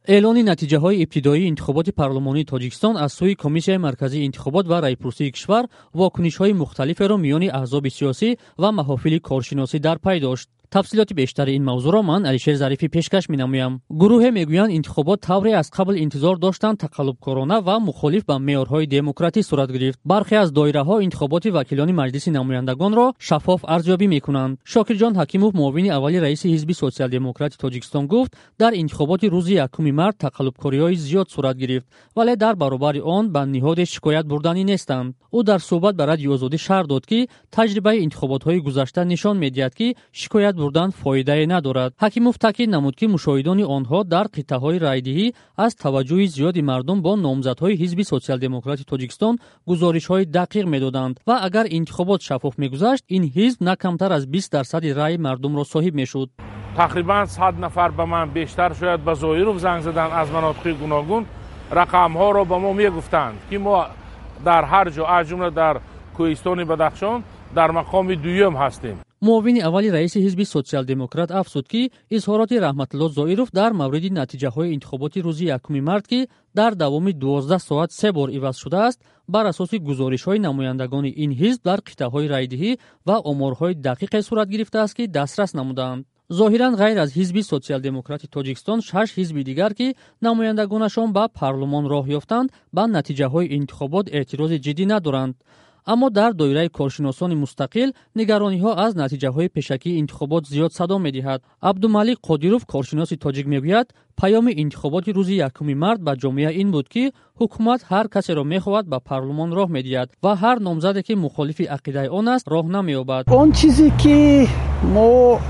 اعلان نتیجه‌های ابتدایی انتخابات پارلمانی تاجیکستان از سوی کمیسیون مرکزی انتخابات و رایپرسی کشور واکنش‌های مختلفی را میان احزاب سیاسی و محافل کارشناسی در پی داشت. تفصیلات بیشتر این موضوع را من علیشیر ظریفی پیشکش می‌نمایم. گروه میگویند انتخابات طوری از قبل انتظار داشتند تقلبکارانه و مخالف با معیارهای دموکراتی صورت گرفت. برخی از دایره‌ها انتخابات وکیلان مجلس نمایندگان را شفاف ارزیابی می‌کنند. شاکرجان حکیموف معاون اولی رئیس حزب سوسیال دموکرات تاجیکستان گفت در انتخابات روز 1 مارس تقلبکاری‌های زیاد صورت گرفت ولی در برابر آن به نهاد شکایت بردنی نیستند. او در صحبت با رادیو آزادی شرح داد که تجربه انتخابات‌های گذشته نشان می‌دهد که شکایت بردن فایده ندارد. حکیموف تاکید نمود که مشاهدان آنها در قطعه‌های رایدهی از توجه زیادی مردم با نامزدهای حزب سوسیال دموکرات تاجیکستان گزارش‌های دقیق می‌دادند و اگر انتخابات شفاف می‌گذشت این حزب نه کمتر از 20% رای مردم را صاحب می‌شد. تقریبا 100 نفر به من بیشتر شاید به ظاهر زنگ زدن از مناطق گوناگون رقم‌ها را به ما می‌گفتند که ما در هر جا از جمله در کوهستان بدخشان در مقام دوم هستیم. معاون اولی رئیس حزب سوسیال دموکرات افزود که اظهارات رحمت الله ظاهرов در مورد نتیجه‌های انتخابات روز 1 مارس که در دوام 12 ساعت 3 بار عوض شده است بر اساس گزارش‌های نمایندگان این حزب در قطعه‌های رایدهی و آمارهای دقیق صورت گرفته است که دسترس نمودند. ظاهراً غیر از حزب سوسیال دموکرات تاجیکستان 6 حزب دیگر که نمایندگانشان به پارلمان راه یافتند به نتیجه‌های انتخابات اعتراض جدی ندارند. اما در دایره کارشناسان مستقل نگرانی‌ها از نتیجه‌های پیشکی انتخابات زیاد صدا می‌دهد. عبدالملک قادیروف کارشناس تاجیک میگوید پیام انتخابات روز 1 مارس به جامعه این بود که حکومت هر کسی را می‌خواهد به پارلمان راه می‌دهد و هر نامزدی که مخالف عقیده آن است راه نمی‌یابد. اون چیزی که ما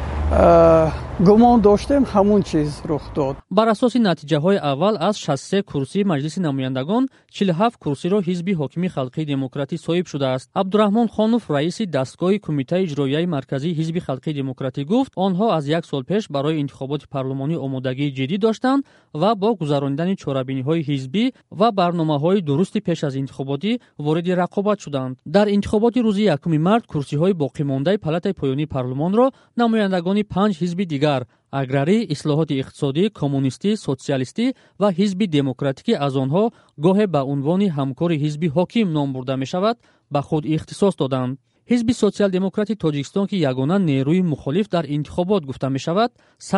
گمان داشتیم همون چیز رخ داد. بر اساس نتیجه‌های اول از 63 کرسی مجلس نمایندگان 47 کرسی را حزب حاکم خلقی دموکراتی صاحب شده است. عبدالرحمن خانوف رئیس دستگاه کمیته اجرایی مرکزی حزب خلقی دموکراتی گفت آنها از 1 سال پیش برای انتخابات پارلمانی آمادگی جدی داشتند و با گذراندن چاره‌بینی‌های حزبی و برنامه‌های درست پیش از انتخاباتی وارد رقابت شدند. در انتخابات روز 1 مارس کرسی‌های باقی مانده پالاتای پایانی پارلمان را نمایندگان 5 حزب دیگر اگراری، اصلاحات اقتصادی، کمونیستی، سوسیالیستی و حزب دموکراتیک از آنها گاه به عنوان همکار حزب حاکم نام برده می شود به خود اختصاص دادند. حزب سوسیال دموکراتی تاجیکستان که یگانه نیروی مخالف در انتخابات گفته می شود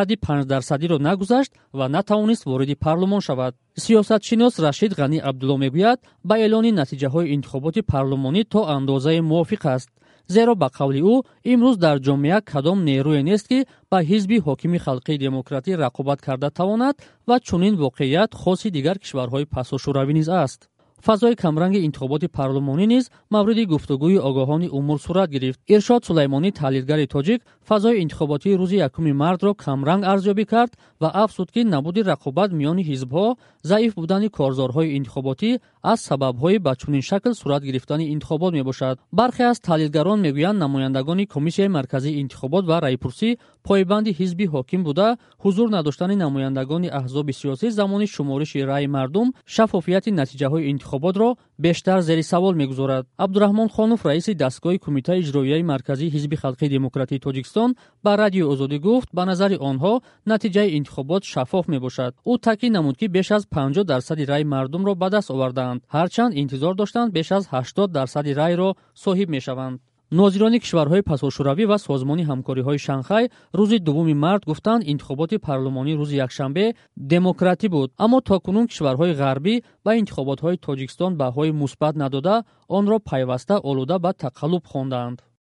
105% را نگذشت و نتوانست وارد پارلمان شود. سیاستشناس رشید غنی عبدالله میگوید با اعلان نتیجه های انتخابات پارلمانی تا اندازه موافق است. زیرا به قول او امروز در جامعه کدام نیروی نیست که با حزب حاکم خلقی دموکراتی رقابت کرده تواند و چنین واقعیت خاصی دیگر کشورهای پساشوروی نیز است. فضای کمرنگ انتخابات پارلمانی نیز مورد گفتگوی آگاهان امور صورت گرفت. ارشاد سلیمانی تحلیلگر تاجیک فضای انتخاباتی روز 1 مارس را کمرنگ ارزیابی کرد و افزود که نبود رقابت میان حزب‌ها، ضعیف بودن کارزارهای انتخاباتی از سبب‌های به چنین شکل صورت گرفتن انتخابات میباشد. برخی از تحلیلگران میگویند نمایندگان کمیسیون مرکزی انتخابات و رایپرسی پایبند حزب حاکم بوده حضور نداشتن نمایندگان احزاب سیاسی زمان شمارش رای مردم شفافیت نتیجه‌های انتخابات را بیشتر زیر سوال میگذارد. عبدالرحمن خانوف رئیس دستگاه کمیته اجرایی مرکزی حزب خلقی دموکراتی تاجیکستان با رادیو آزادی گفت به نظر آنها نتیجه انتخابات شفاف میباشد. او تاکید نمود که بیش از 50% رای مردم را به دست آوردند، هرچند انتظار داشتند بیش از 80% رای را صاحب میشوند. ناظران کشورهای پساشوروی و سازمان همکاری‌های شانگهای روز 2 مارس گفتند انتخابات پارلمانی روز یکشنبه دموکراتی بود، اما تاکنون کشورهای غربی با انتخابات‌های تاجیکستان بهای مثبت نداده آن را پیوسته آلوده به تقلب خواندند.